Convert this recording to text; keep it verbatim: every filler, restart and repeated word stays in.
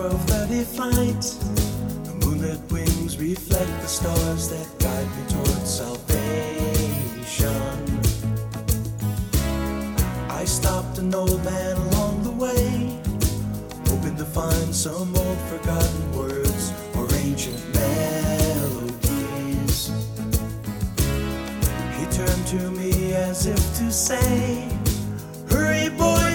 twelve thirty flight. The moonlit wings reflect the stars that guide me towards salvation. I stopped an old man along the way, hoping to find some old forgotten words or ancient melodies. He turned to me as if to say, hurry boy,